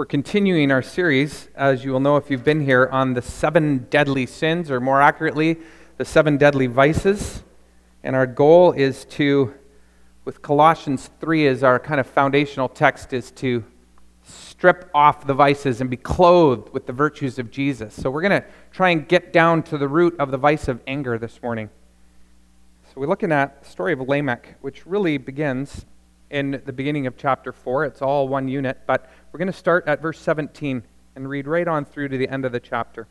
We're continuing our series, as you will know if you've been here, on the 7 deadly sins, or more accurately, the 7 deadly vices. And our goal is to, with Colossians 3 as our kind of foundational text, is to strip off the vices and be clothed with the virtues of Jesus. So we're going to try and get down to the root of the vice of anger this morning. So we're looking at the story of Lamech, which really begins in the beginning of chapter 4. It's all one unit, but we're going to start at verse 17 and read right on through to the end of the chapter.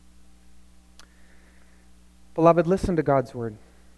Beloved, listen to God's word.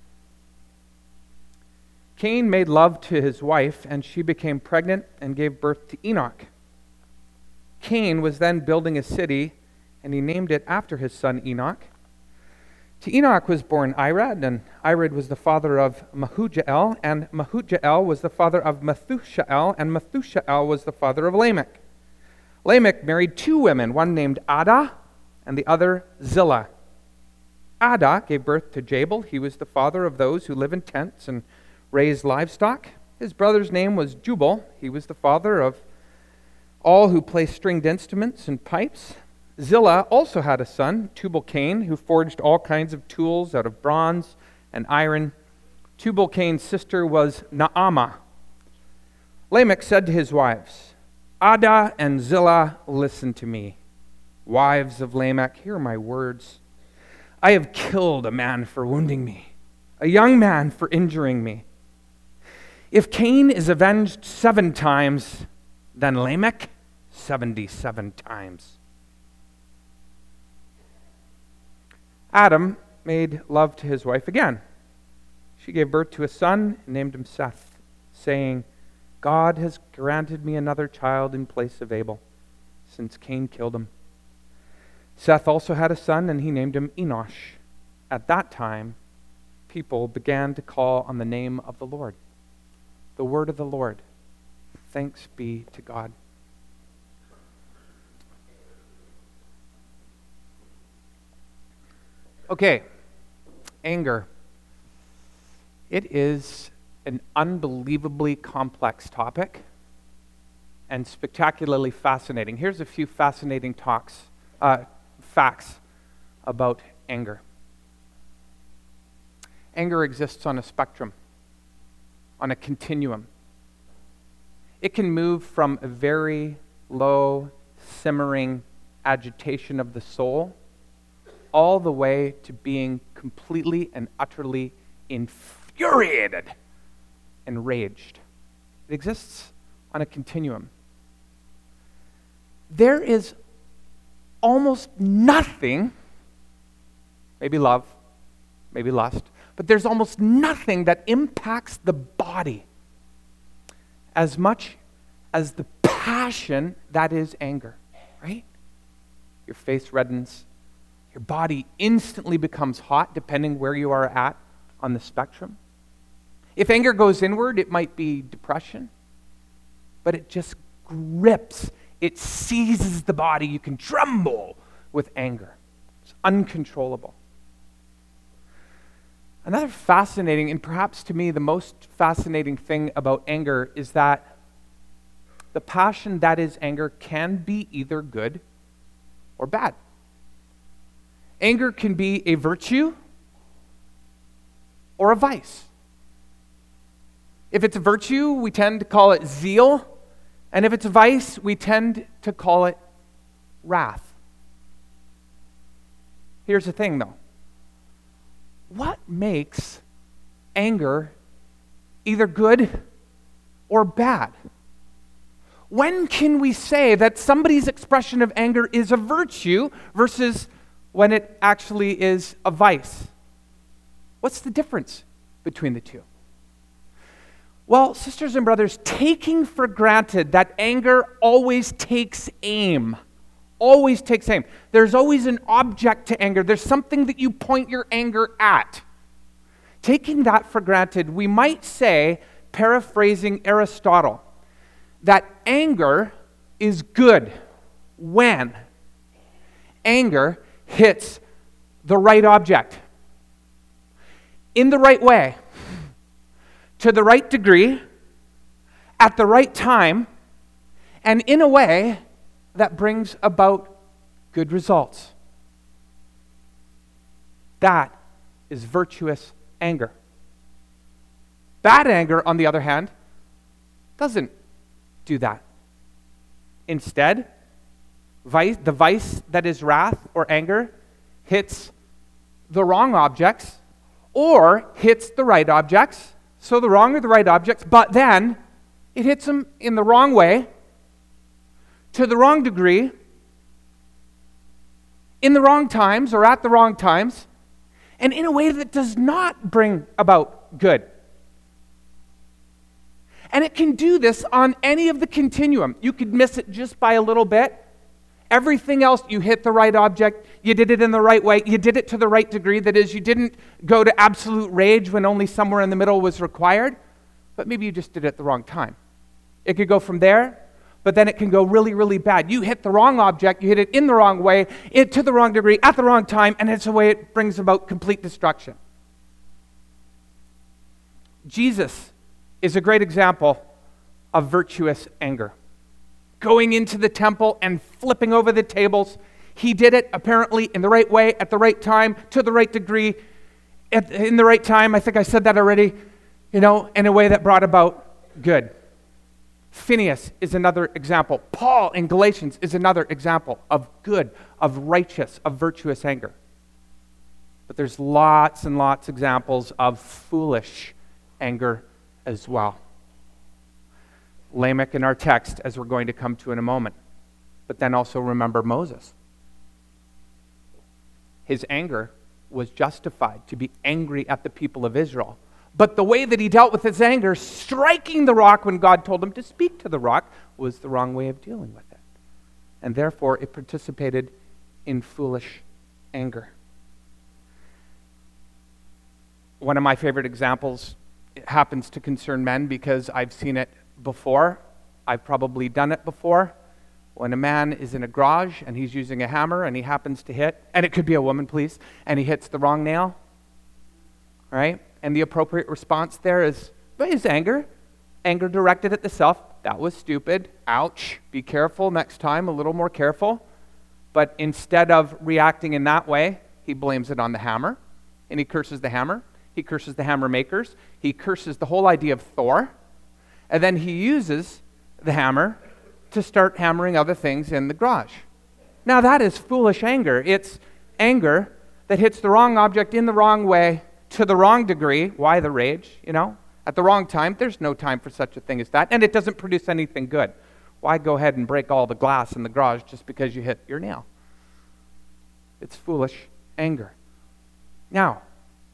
Cain made love to his wife, and she became pregnant and gave birth to Enoch. Cain was then building a city, and he named it after his son Enoch. To Enoch was born Irad, and Irad was the father of Mehujael, and Mehujael was the father of Methushael, and Methushael was the father of Lamech. Lamech married 2 women, one named Adah and the other Zillah. Adah gave birth to Jabal. He was the father of those who live in tents and raise livestock. His brother's name was Jubal. He was the father of all who play stringed instruments and pipes. Zillah also had a son, Tubal-Cain, who forged all kinds of tools out of bronze and iron. Tubal-Cain's sister was Naamah. Lamech said to his wives, Adah and Zillah, listen to me. Wives of Lamech, hear my words. I have killed a man for wounding me, a young man for injuring me. If Cain is avenged 7 times, then Lamech 77 times. Adam made love to his wife again. She gave birth to a son and named him Seth, saying, God has granted me another child in place of Abel, since Cain killed him. Seth also had a son, and he named him Enosh. At that time, people began to call on the name of the Lord. The word of the Lord. Thanks be to God. Okay, anger. It is an unbelievably complex topic and spectacularly fascinating. Here's a few fascinating facts about anger. Anger exists on a spectrum, on a continuum. It can move from a very low, simmering agitation of the soul all the way to being completely and utterly infuriated and raged. It exists on a continuum. There is almost nothing, maybe love, maybe lust, but there's almost nothing that impacts the body as much as the passion that is anger, right? Your face reddens. Your body instantly becomes hot, depending where you are at on the spectrum. If anger goes inward, it might be depression, but it just grips. It seizes the body. You can tremble with anger. It's uncontrollable. Another fascinating, and perhaps to me the most fascinating thing about anger is that the passion that is anger can be either good or bad. Anger can be a virtue or a vice. If it's a virtue, we tend to call it zeal, and if it's a vice, we tend to call it wrath. Here's the thing, though. What makes anger either good or bad? When can we say that somebody's expression of anger is a virtue versus when it actually is a vice? What's the difference between the two? Well, sisters and brothers, taking for granted that anger always takes aim. Always takes aim. There's always an object to anger. There's something that you point your anger at. Taking that for granted, we might say, paraphrasing Aristotle, that anger is good when anger hits the right object, in the right way, to the right degree, at the right time, and in a way that brings about good results. That is virtuous anger. Bad anger, on the other hand, doesn't do that. Instead, the vice that is wrath or anger hits the wrong objects or hits the right objects. So the wrong or the right objects, but then it hits them in the wrong way, to the wrong degree, in the wrong times or at the wrong times, and in a way that does not bring about good. And it can do this on any of the continuum. You could miss it just by a little bit. Everything else, you hit the right object, you did it in the right way, you did it to the right degree. That is, you didn't go to absolute rage when only somewhere in the middle was required, but maybe you just did it at the wrong time. It could go from there, but then it can go really, really bad. You hit the wrong object, you hit it in the wrong way, to the wrong degree, at the wrong time, and it's a way it brings about complete destruction. Jesus is a great example of virtuous anger. Going into the temple and flipping over the tables. He did it apparently in the right way, at the right time, to the right degree, in the right time. I think I said that already, in a way that brought about good. Phineas is another example. Paul in Galatians is another example of good, of righteous, of virtuous anger. But there's lots and lots of examples of foolish anger as well. Lamech in our text, as we're going to come to in a moment. But then also remember Moses. His anger was justified to be angry at the people of Israel. But the way that he dealt with his anger, striking the rock when God told him to speak to the rock, was the wrong way of dealing with it. And therefore, it participated in foolish anger. One of my favorite examples happens to concern men because I've seen it before. I've probably done it before. When a man is in a garage and he's using a hammer and he happens to hit, and it could be a woman, please, and he hits the wrong nail, right? And the appropriate response there is anger. Anger directed at the self. That was stupid. Ouch. Be careful next time, a little more careful. But instead of reacting in that way, he blames it on the hammer, and he curses the hammer. He curses the hammer makers. He curses the whole idea of Thor. And then he uses the hammer to start hammering other things in the garage. Now that is foolish anger. It's anger that hits the wrong object in the wrong way, to the wrong degree. Why the rage, At the wrong time. There's no time for such a thing as that. And it doesn't produce anything good. Why go ahead and break all the glass in the garage just because you hit your nail? It's foolish anger. Now,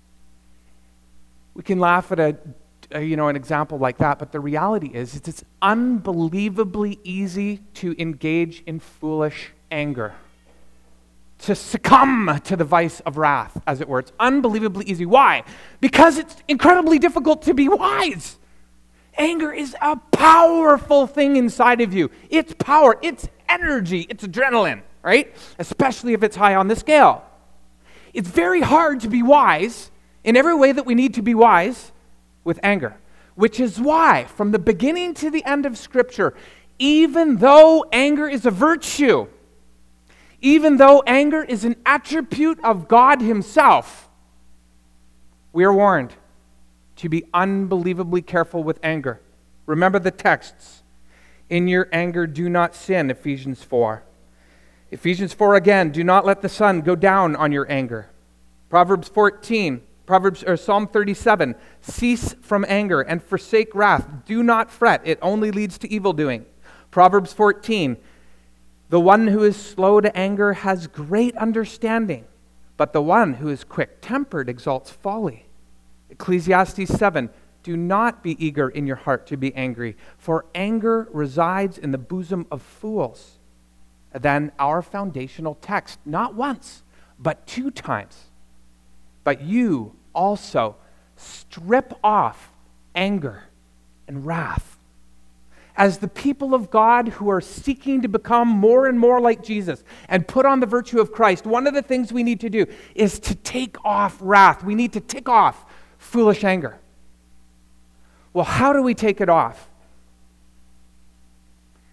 we can laugh at an example like that, but the reality is it's unbelievably easy to engage in foolish anger, to succumb to the vice of wrath, as it were. It's unbelievably easy. Why? Because it's incredibly difficult to be wise. Anger is a powerful thing inside of you. It's power, it's energy, it's adrenaline, right? Especially if it's high on the scale. It's very hard to be wise in every way that we need to be wise with anger, which is why, from the beginning to the end of Scripture, even though anger is a virtue, even though anger is an attribute of God Himself, we are warned to be unbelievably careful with anger. Remember the texts. In your anger, do not sin, Ephesians 4. Ephesians 4 again, do not let the sun go down on your anger. Proverbs 14, Psalm 37, cease from anger and forsake wrath. Do not fret, it only leads to evil doing. Proverbs 14, the one who is slow to anger has great understanding, but the one who is quick-tempered exalts folly. Ecclesiastes 7, do not be eager in your heart to be angry, for anger resides in the bosom of fools. Then our foundational text, not once, but 2 times. But you also strip off anger and wrath. As the people of God who are seeking to become more and more like Jesus and put on the virtue of Christ, one of the things we need to do is to take off wrath. We need to tick off foolish anger. Well, how do we take it off?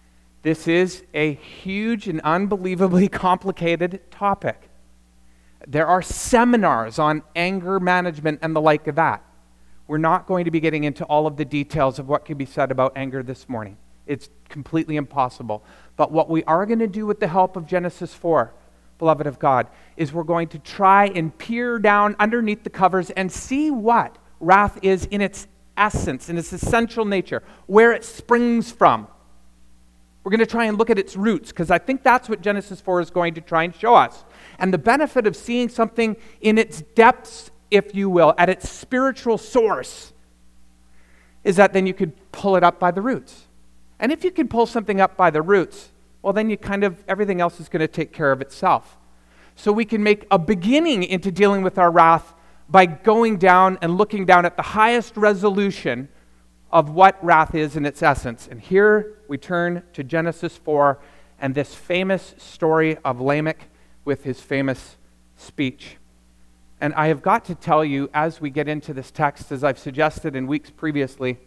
This is a huge and unbelievably complicated topic. There are seminars on anger management and the like of that. We're not going to be getting into all of the details of what can be said about anger this morning. It's completely impossible. But what we are going to do with the help of Genesis 4, beloved of God, is we're going to try and peer down underneath the covers and see what wrath is in its essence, in its essential nature, where it springs from. We're going to try and look at its roots, because I think that's what Genesis 4 is going to try and show us. And the benefit of seeing something in its depths, if you will, at its spiritual source, is that then you could pull it up by the roots. And if you can pull something up by the roots, well, then everything else is going to take care of itself. So we can make a beginning into dealing with our wrath by going down and looking down at the highest resolution of what wrath is in its essence. And here we turn to Genesis 4 and this famous story of Lamech with his famous speech. And I have got to tell you, as we get into this text, as I've suggested in weeks previously,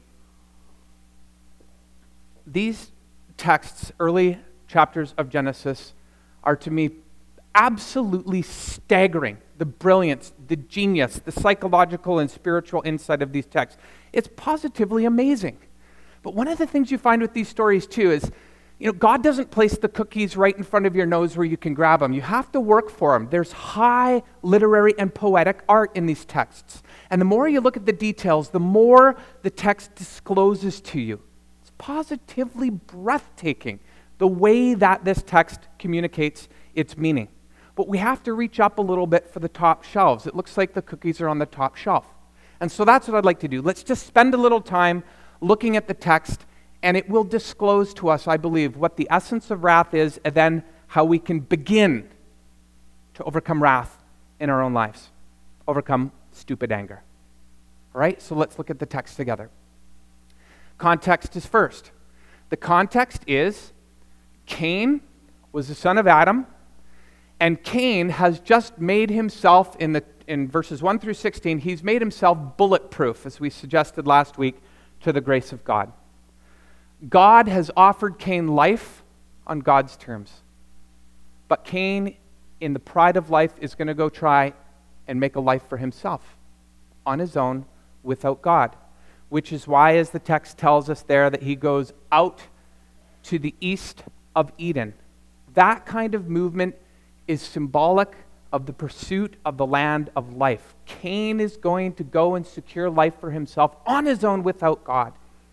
these texts, early chapters of Genesis, are to me absolutely staggering. The brilliance, the genius, the psychological and spiritual insight of these texts. It's positively amazing. But one of the things you find with these stories too is, God doesn't place the cookies right in front of your nose where you can grab them. You have to work for them. There's high literary and poetic art in these texts. And the more you look at the details, the more the text discloses to you. It's positively breathtaking, the way that this text communicates its meaning. But we have to reach up a little bit for the top shelves. It looks like the cookies are on the top shelf. And so that's what I'd like to do. Let's just spend a little time looking at the text, and it will disclose to us, I believe, what the essence of wrath is, and then how we can begin to overcome wrath in our own lives, overcome stupid anger. All right, so let's look at the text together. Context is first. The context is Cain was the son of Adam, and Cain has just made himself, in verses 1 through 16, he's made himself bulletproof, as we suggested last week, to the grace of God. God has offered Cain life on God's terms. But Cain, in the pride of life, is going to go try and make a life for himself on his own without God, which is why, as the text tells us there, that he goes out to the east of Eden. That kind of movement is symbolic of the pursuit of the land of life. Cain is going to go and secure life for himself on his own without God.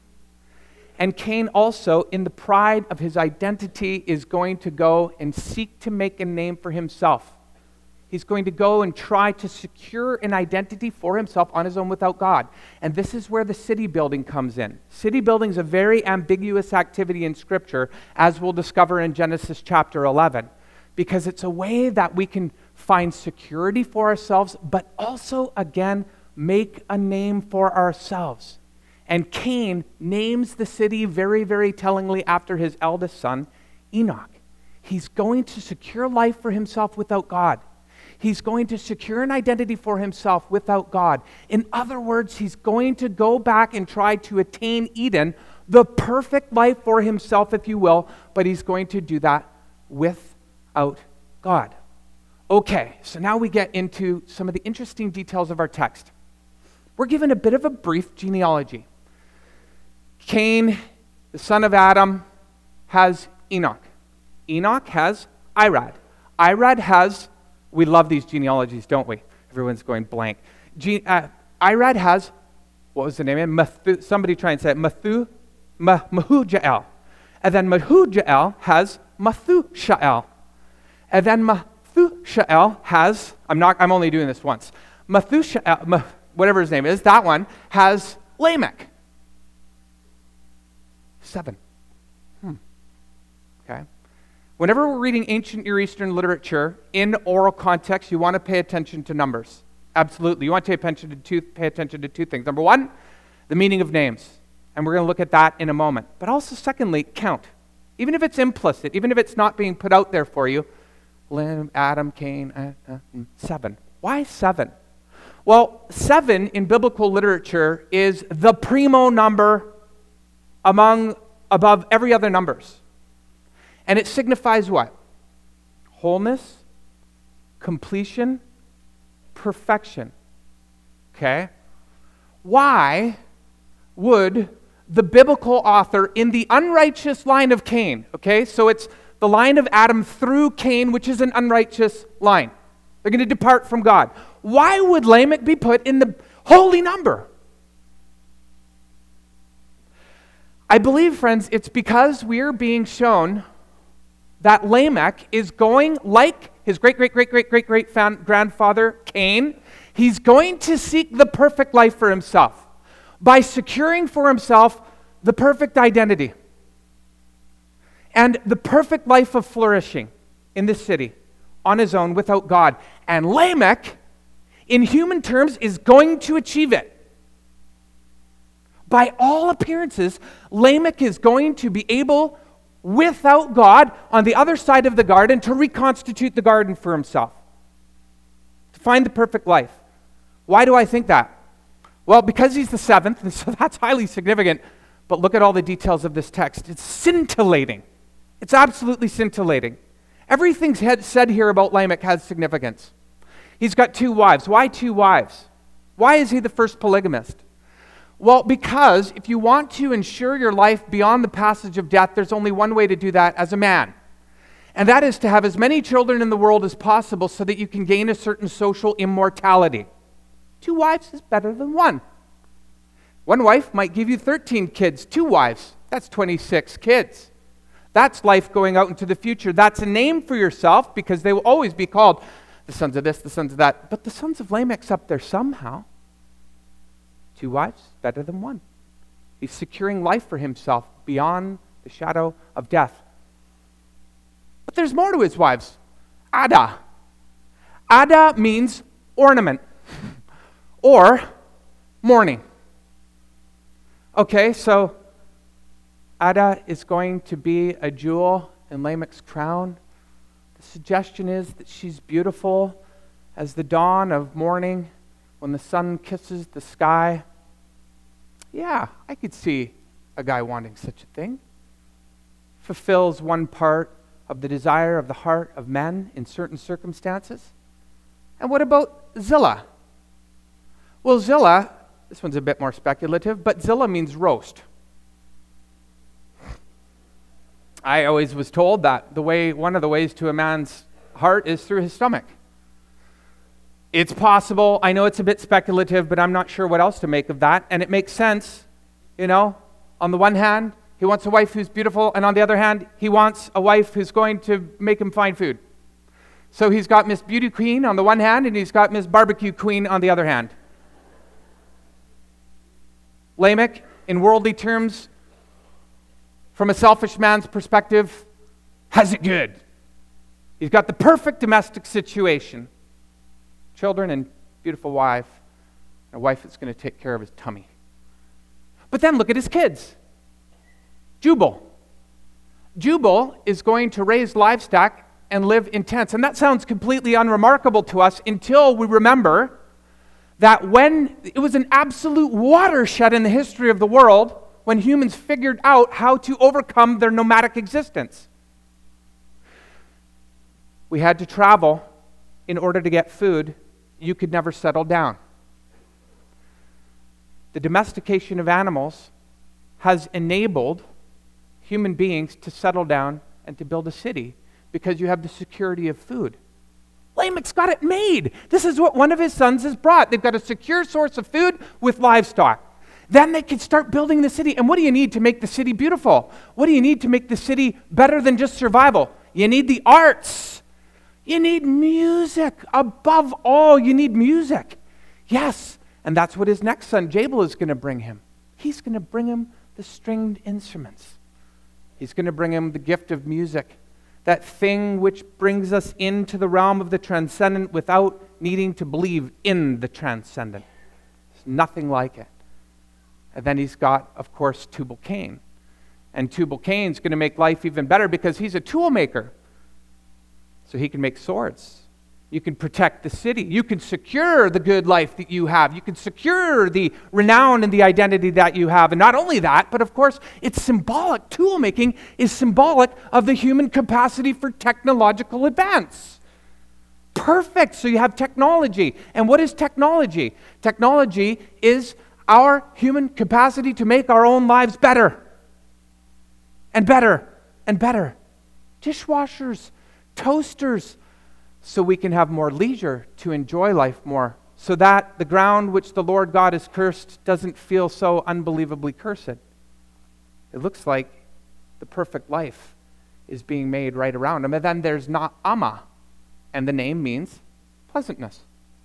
And Cain also, in the pride of his identity, is going to go and seek to make a name for himself. He's going to go and try to secure an identity for himself on his own without God. And this is where the city building comes in. City building is a very ambiguous activity in Scripture, as we'll discover in Genesis chapter 11, because it's a way that we can find security for ourselves, but also, again, make a name for ourselves. And Cain names the city very, very tellingly after his eldest son, Enoch. He's going to secure life for himself without God. He's going to secure an identity for himself without God. In other words, he's going to go back and try to attain Eden, the perfect life for himself, if you will, but he's going to do that without God. Okay, so now we get into some of the interesting details of our text. We're given a bit of a brief genealogy. Cain, the son of Adam, has Enoch. Enoch has Irad. Irad has, we love these genealogies, don't we? Everyone's going blank. Irad has, what was the name? Somebody try and say it. Mehujael. And then Mehujael has Methushael. And then Methushael has, I'm only doing this once. Methushael, whatever his name is, that one has Lamech. 7. Okay. Whenever we're reading ancient Near Eastern literature in oral context, you want to pay attention to numbers. Absolutely. You want to pay attention to two things. Number one, the meaning of names. And we're going to look at that in a moment. But also, secondly, count. Even if it's implicit, even if it's not being put out there for you, Adam, Cain, 7. Why 7? Well, 7 in biblical literature is the primo number above every other numbers. And it signifies what? Wholeness, completion, perfection. Okay? Why would the biblical author in the unrighteous line of Cain, okay, so it's the line of Adam through Cain, which is an unrighteous line. They're going to depart from God. Why would Lamech be put in the holy number? I believe, friends, it's because we are being shown that Lamech is going, like his great-great-great-great-great-grandfather Cain, he's going to seek the perfect life for himself by securing for himself the perfect identity and the perfect life of flourishing in this city on his own without God. And Lamech, in human terms, is going to achieve it. By all appearances, Lamech is going to be able, without God, on the other side of the garden, to reconstitute the garden for himself, to find the perfect life. Why do I think that? Well, because he's the seventh, and so that's highly significant. But look at all the details of this text. It's scintillating. It's absolutely scintillating. Everything said here about Lamech has significance. He's got 2 wives. Why 2 wives? Why is he the first polygamist? Well, because if you want to ensure your life beyond the passage of death, there's only one way to do that as a man. And that is to have as many children in the world as possible so that you can gain a certain social immortality. 2 wives is better than 1. 1 wife might give you 13 kids. 2 wives, that's 26 kids. That's life going out into the future. That's a name for yourself because they will always be called the sons of this, the sons of that. But the sons of Lamech's up there somehow. 2 wives, better than 1. He's securing life for himself beyond the shadow of death. But there's more to his wives. Ada. Ada means ornament or mourning. Okay, so Ada is going to be a jewel in Lamech's crown. The suggestion is that she's beautiful as the dawn of morning when the sun kisses the sky. Yeah, I could see a guy wanting such a thing. Fulfills one part of the desire of the heart of men in certain circumstances. And what about Zillah? Well, Zillah, this one's a bit more speculative, but Zillah means roast. I always was told that one of the ways to a man's heart is through his stomach. It's possible. I know it's a bit speculative, but I'm not sure what else to make of that. And it makes sense, On the one hand, he wants a wife who's beautiful, and on the other hand, he wants a wife who's going to make him find food. So he's got Miss Beauty Queen on the one hand, and he's got Miss Barbecue Queen on the other hand. Lamech, in worldly terms, from a selfish man's perspective, has it good. He's got the perfect domestic situation. Children and beautiful wife. A wife that's going to take care of his tummy. But then look at his kids. Jubal. Jubal is going to raise livestock and live in tents. And that sounds completely unremarkable to us until we remember that when it was an absolute watershed in the history of the world when humans figured out how to overcome their nomadic existence. We had to travel in order to get food. You could never settle down. The domestication of animals has enabled human beings to settle down and to build a city because you have the security of food. Lamech's got it made. This is what one of his sons has brought. They've got a secure source of food with livestock. Then they can start building the city. And what do you need to make the city beautiful? What do you need to make the city better than just survival? You need the arts. You need music. Above all, you need music. Yes, and that's what his next son, Jabal, is going to bring him. He's going to bring him the stringed instruments. He's going to bring him the gift of music. That thing which brings us into the realm of the transcendent without needing to believe in the transcendent. There's nothing like it. And then he's got, of course, Tubal-Cain. And Tubal-Cain's going to make life even better because he's a tool maker. So he can make swords. You can protect the city. You can secure the good life that you have. You can secure the renown and the identity that you have. And not only that, but of course, it's symbolic. Tool making is symbolic of the human capacity for technological advance. Perfect. So you have technology. And what is technology? Technology is our human capacity to make our own lives better and better and better. Dishwashers, toasters, so we can have more leisure to enjoy life more, so that the ground which the Lord God has cursed doesn't feel so unbelievably cursed. It looks like the perfect life is being made right around him. And then there's Na'ama, and the name means pleasantness.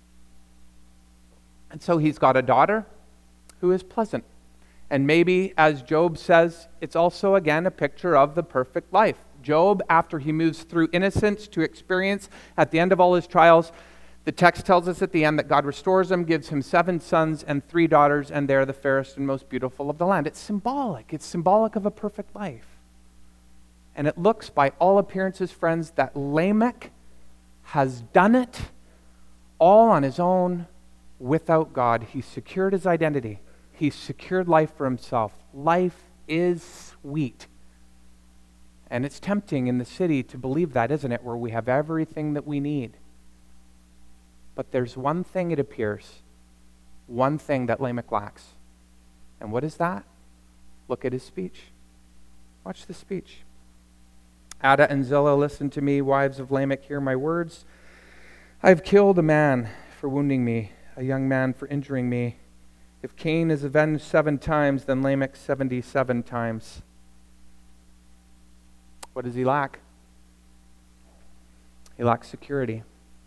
And so he's got a daughter who is pleasant. And maybe, as Job says, it's also, again, a picture of the perfect life. Job, after he moves through innocence to experience at the end of all his trials, the text tells us at the end that God restores him, gives him 7 sons and 3 daughters, and they're the fairest and most beautiful of the land. It's symbolic. It's symbolic of a perfect life. And it looks, by all appearances, friends, that Lamech has done it all on his own without God. He secured his identity. He secured life for himself. Life is sweet. And it's tempting in the city to believe that, isn't it? Where we have everything that we need. But there's one thing, it appears, one thing that Lamech lacks. And what is that? Look at his speech. Watch the speech. Ada and Zillah, listen to me. Wives of Lamech, hear my words. I have killed a man for wounding me, a young man for injuring me. If Cain is avenged 7 times, then Lamech 77 times. What does he lack? He lacks security.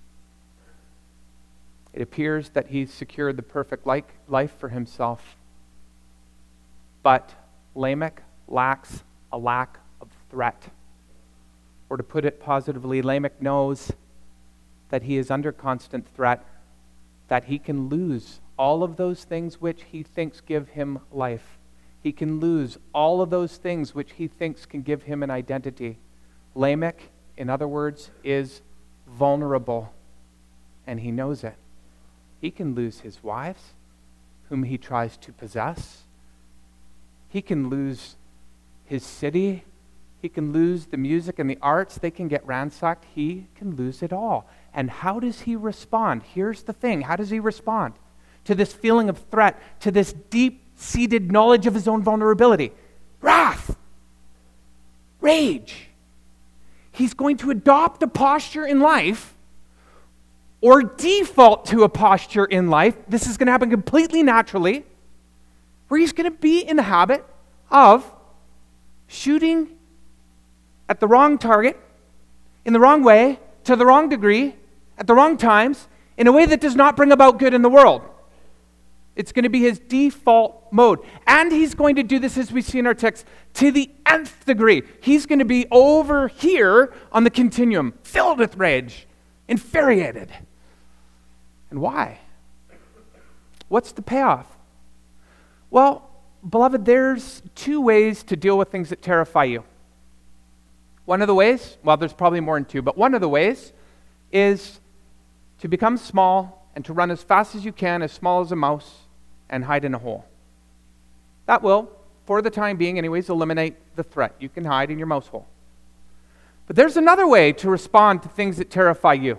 It appears that he's secured the perfect life for himself. But Lamech lacks a lack of threat. Or to put it positively, Lamech knows that he is under constant threat, that he can lose all of those things which he thinks give him life. He can lose all of those things which he thinks can give him an identity. Lamech, in other words, is vulnerable, and he knows it. He can lose his wives, whom he tries to possess. He can lose his city. He can lose the music and the arts. They can get ransacked. He can lose it all. And how does he respond? Here's the thing. How does he respond to this feeling of threat, to this deep-seated knowledge of his own vulnerability? Wrath. Rage. He's going to adopt a posture in life, or default to a posture in life. This is going to happen completely naturally, where he's going to be in the habit of shooting at the wrong target, in the wrong way, to the wrong degree, at the wrong times, in a way that does not bring about good in the world. It's going to be his default mode. And he's going to do this, as we see in our text, to the nth degree. He's going to be over here on the continuum, filled with rage, infuriated. And why? What's the payoff? Well, beloved, there's 2 ways to deal with things that terrify you. One of the ways, well, there's probably more than 2, but one of the ways is to become small and to run as fast as you can, as small as a mouse, and hide in a hole. That will, for the time being anyways, eliminate the threat. You can hide in your mouse hole. But there's another way to respond to things that terrify you.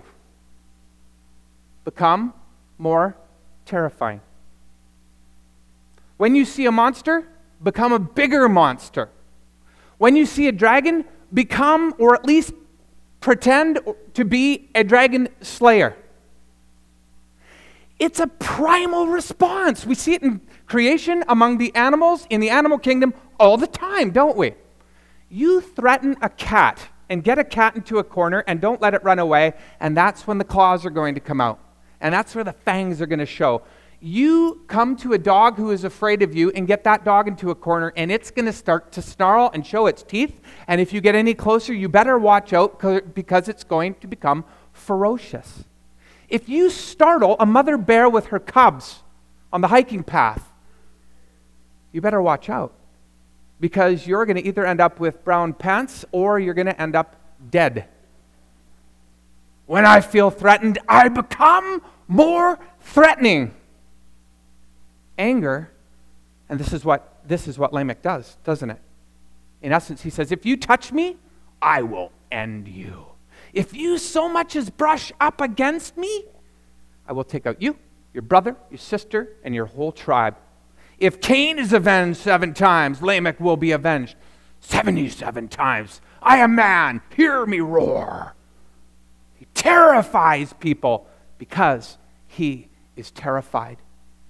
Become more terrifying. When you see a monster, become a bigger monster. When you see a dragon, become, or at least pretend to be, a dragon slayer. It's a primal response. We see it in creation, among the animals, in the animal kingdom, all the time, don't we? You threaten a cat and get a cat into a corner and don't let it run away, and that's when the claws are going to come out. And that's where the fangs are going to show. You come to a dog who is afraid of you and get that dog into a corner, and it's going to start to snarl and show its teeth. And if you get any closer, you better watch out, because it's going to become ferocious. If you startle a mother bear with her cubs on the hiking path, you better watch out, because you're going to either end up with brown pants or you're going to end up dead. When I feel threatened, I become more threatening. Anger, and this is what Lamech does, doesn't it? In essence, he says, if you touch me, I will end you. If you so much as brush up against me, I will take out you, your brother, your sister, and your whole tribe. If Cain is avenged 7 times, Lamech will be avenged 77 times. I am man, hear me roar. He terrifies people because he is terrified.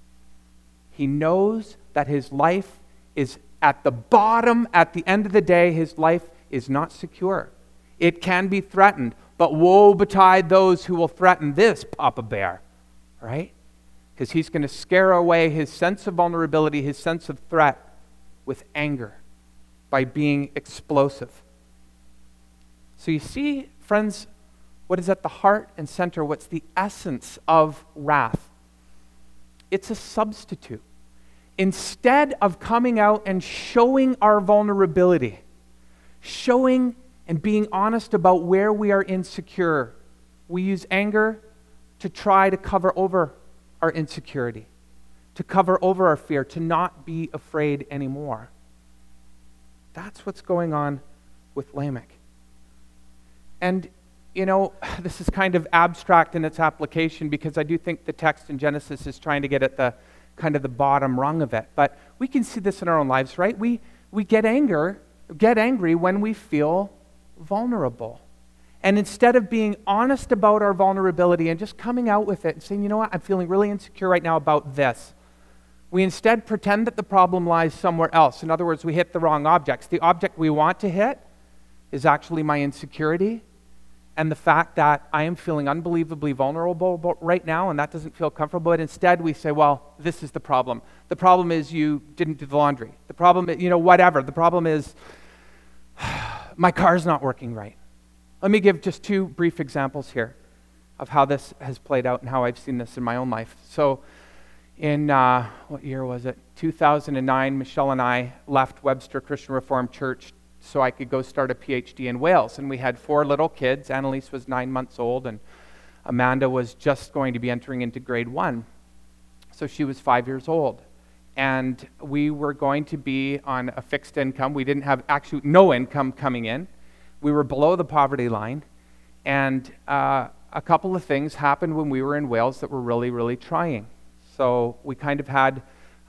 He knows that his life is at the bottom. At the end of the day, his life is not secure. It can be threatened, but woe betide those who will threaten this Papa Bear, right? Because he's going to scare away his sense of vulnerability, his sense of threat with anger by being explosive. So you see, friends, what is at the heart and center, what's the essence of wrath? It's a substitute. Instead of coming out and showing our vulnerability, showing and being honest about where we are insecure, we use anger to try to cover over our insecurity, to cover over our fear, to not be afraid anymore. That's what's going on with Lamech. And, this is kind of abstract in its application because I do think the text in Genesis is trying to get at the kind of the bottom rung of it. But we can see this in our own lives, right? We get angry when we feel vulnerable. And instead of being honest about our vulnerability and just coming out with it and saying, you know what, I'm feeling really insecure right now about this, we instead pretend that the problem lies somewhere else. In other words, we hit the wrong objects. The object we want to hit is actually my insecurity and the fact that I am feeling unbelievably vulnerable right now, and that doesn't feel comfortable. But instead we say, well, this is the problem. The problem is you didn't do the laundry. The problem is, whatever. The problem is my car's not working right. Let me give just 2 brief examples here of how this has played out and how I've seen this in my own life. So in, what year was it? 2009, Michelle and I left Webster Christian Reformed Church so I could go start a PhD in Wales. And we had 4 little kids. Annalise was 9 months old, and Amanda was just going to be entering into grade 1. So she was 5 years old. And we were going to be on a fixed income. We didn't have actually no income coming in. We were below the poverty line. And a couple of things happened when we were in Wales that were really, really trying. So we kind of had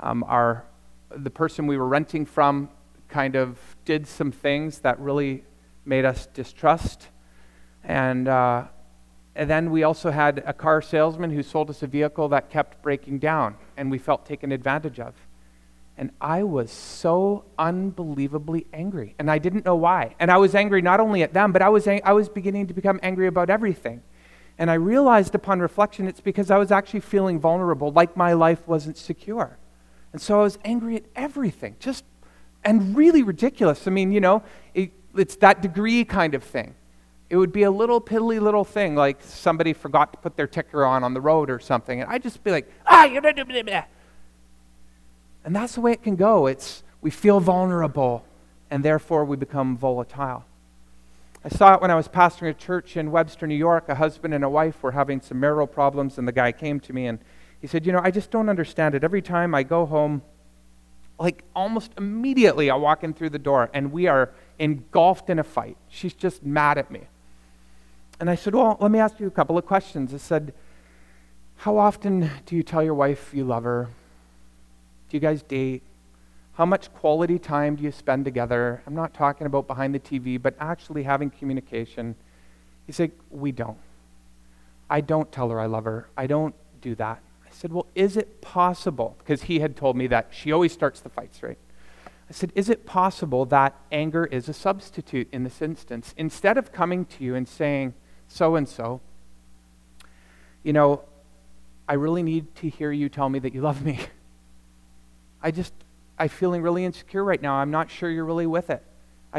the person we were renting from kind of did some things that really made us distrust. And then we also had a car salesman who sold us a vehicle that kept breaking down, and we felt taken advantage of. And I was so unbelievably angry, and I didn't know why. And I was angry not only at them, but I was beginning to become angry about everything. And I realized upon reflection it's because I was actually feeling vulnerable, like my life wasn't secure. And so I was angry at everything, and really ridiculous. I mean, it's that degree kind of thing. It would be a little piddly little thing, like somebody forgot to put their ticker on the road or something, and I'd just be like, you're blah, blah, blah, blah. And that's the way it can go. We feel vulnerable, and therefore we become volatile. I saw it when I was pastoring a church in Webster, New York. A husband and a wife were having some marital problems, and the guy came to me, and he said, I just don't understand it. Every time I go home, like almost immediately I walk in through the door, and we are engulfed in a fight. She's just mad at me. And I said, well, let me ask you a couple of questions. I said, how often do you tell your wife you love her? Do you guys date? How much quality time do you spend together? I'm not talking about behind the TV, but actually having communication. He said, we don't. I don't tell her I love her. I don't do that. I said, well, is it possible? Because he had told me that she always starts the fights, right? I said, is it possible that anger is a substitute in this instance? Instead of coming to you and saying, so-and-so, I really need to hear you tell me that you love me. I'm feeling really insecure right now. I'm not sure you're really with it.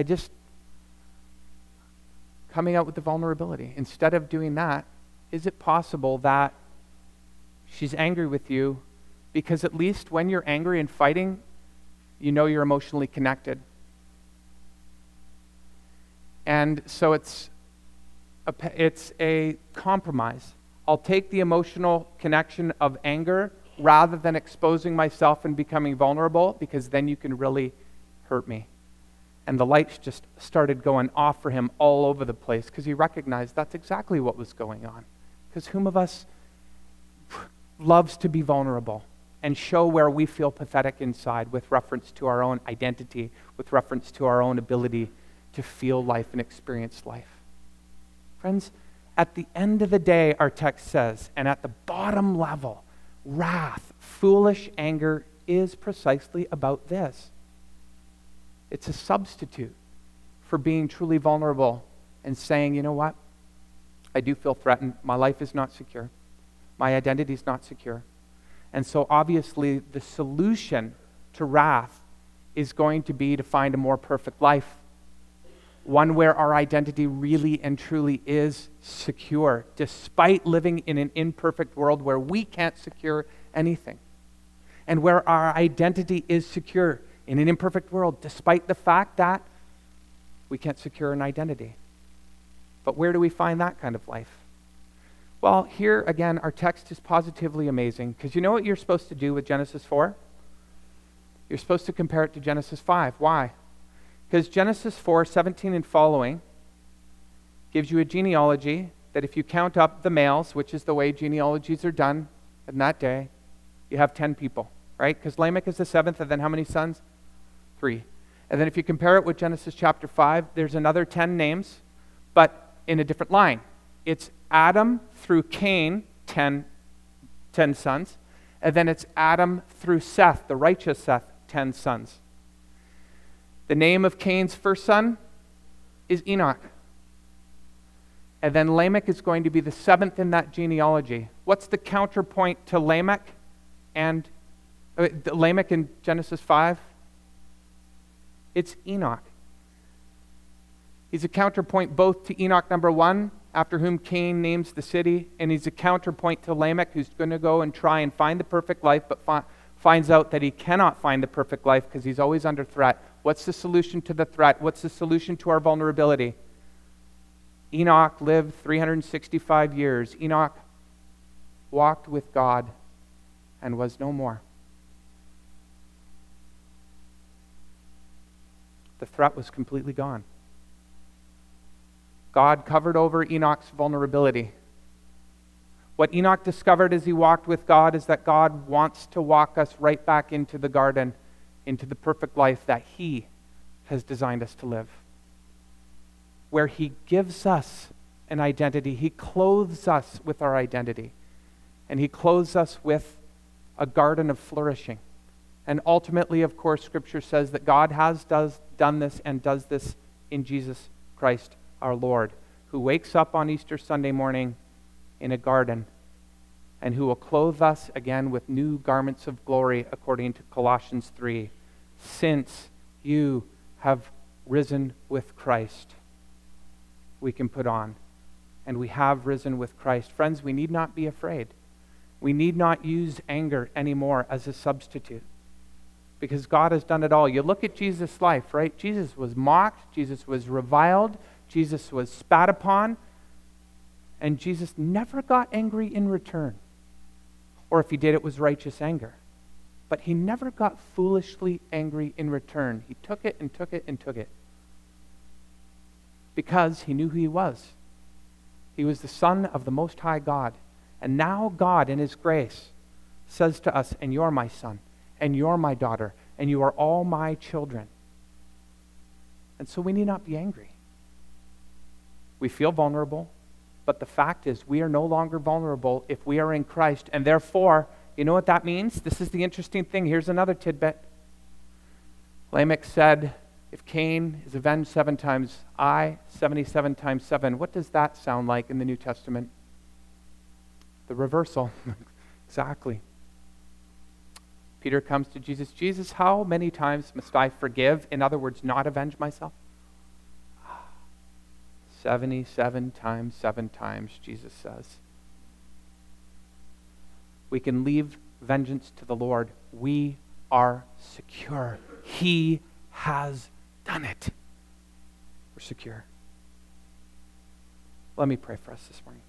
Coming out with the vulnerability. Instead of doing that, is it possible that she's angry with you because at least when you're angry and fighting, you're emotionally connected. And so it's it's a compromise. I'll take the emotional connection of anger rather than exposing myself and becoming vulnerable, because then you can really hurt me. And the lights just started going off for him all over the place, because he recognized that's exactly what was going on. Because whom of us loves to be vulnerable and show where we feel pathetic inside with reference to our own identity, with reference to our own ability to feel life and experience life? Friends, at the end of the day, our text says, and at the bottom level, wrath, foolish anger is precisely about this. It's a substitute for being truly vulnerable and saying, you know what? I do feel threatened. My life is not secure. My identity is not secure. And so obviously the solution to wrath is going to be to find a more perfect life. One where our identity really and truly is secure, despite living in an imperfect world where we can't secure anything. And where our identity is secure in an imperfect world, despite the fact that we can't secure an identity. But where do we find that kind of life? Well, here again, our text is positively amazing, because you know what you're supposed to do with Genesis 4? You're supposed to compare it to Genesis 5. Why? Because Genesis 4:17 and following gives you a genealogy that if you count up the males, which is the way genealogies are done in that day, you have 10 people, right? Because Lamech is the seventh, and then how many sons? 3. And then if you compare it with Genesis chapter 5, there's another 10 names, but in a different line. It's Adam through Cain, 10 sons, and then it's Adam through Seth, the righteous Seth, 10 sons. The name of Cain's first son is Enoch. And then Lamech is going to be the seventh in that genealogy. What's the counterpoint to Lamech and Lamech in Genesis 5? It's Enoch. He's a counterpoint both to Enoch number 1, after whom Cain names the city, and he's a counterpoint to Lamech, who's going to go and try and find the perfect life, but finds out that he cannot find the perfect life because he's always under threat. What's the solution to the threat? What's the solution to our vulnerability? Enoch lived 365 years. Enoch walked with God and was no more. The threat was completely gone. God covered over Enoch's vulnerability. What Enoch discovered as he walked with God is that God wants to walk us right back into the garden, into the perfect life that He has designed us to live, where He gives us an identity. He clothes us with our identity, and He clothes us with a garden of flourishing. And ultimately, of course, Scripture says that God has done this and does this in Jesus Christ our Lord, who wakes up on Easter Sunday morning in a garden, and who will clothe us again with new garments of glory, according to Colossians 3. Since you have risen with Christ, we can put on, and we have risen with Christ. Friends, we need not be afraid. We need not use anger anymore as a substitute, because God has done it all. You look at Jesus' life, right? Jesus was mocked, Jesus was reviled, Jesus was spat upon, and Jesus never got angry in return. Or if he did, it was righteous anger. But he never got foolishly angry in return. He took it and took it and took it, because he knew who he was. He was the Son of the Most High God. And now God, in His grace, says to us, and you're my son, and you're my daughter, and you are all my children. And so we need not be angry. We feel vulnerable, but the fact is we are no longer vulnerable if we are in Christ. And therefore, you know what that means? This is the interesting thing. Here's another tidbit. Lamech said, if Cain is avenged 7 times, I 77 times 7. What does that sound like in the New Testament? The reversal. Exactly. Peter comes to Jesus. Jesus, how many times must I forgive? In other words, not avenge myself? 77 times, 7 times, Jesus says. We can leave vengeance to the Lord. We are secure. He has done it. We're secure. Let me pray for us this morning.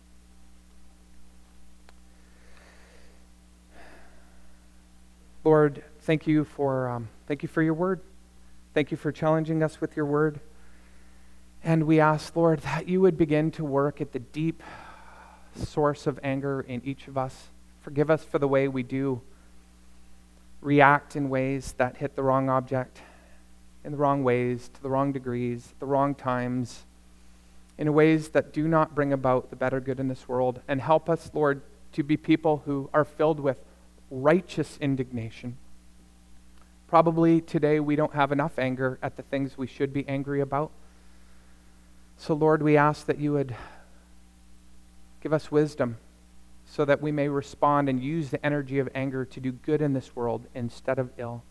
Lord, thank you for your word. Thank you for challenging us with your word. And we ask, Lord, that you would begin to work at the deep source of anger in each of us. Forgive us for the way we do react in ways that hit the wrong object, in the wrong ways, to the wrong degrees, at the wrong times, in ways that do not bring about the better good in this world. And help us, Lord, to be people who are filled with righteous indignation. Probably today we don't have enough anger at the things we should be angry about. So Lord, we ask that you would give us wisdom so that we may respond and use the energy of anger to do good in this world instead of ill.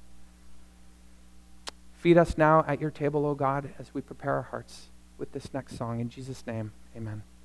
Feed us now at your table, O God, as we prepare our hearts with this next song. In Jesus' name, amen.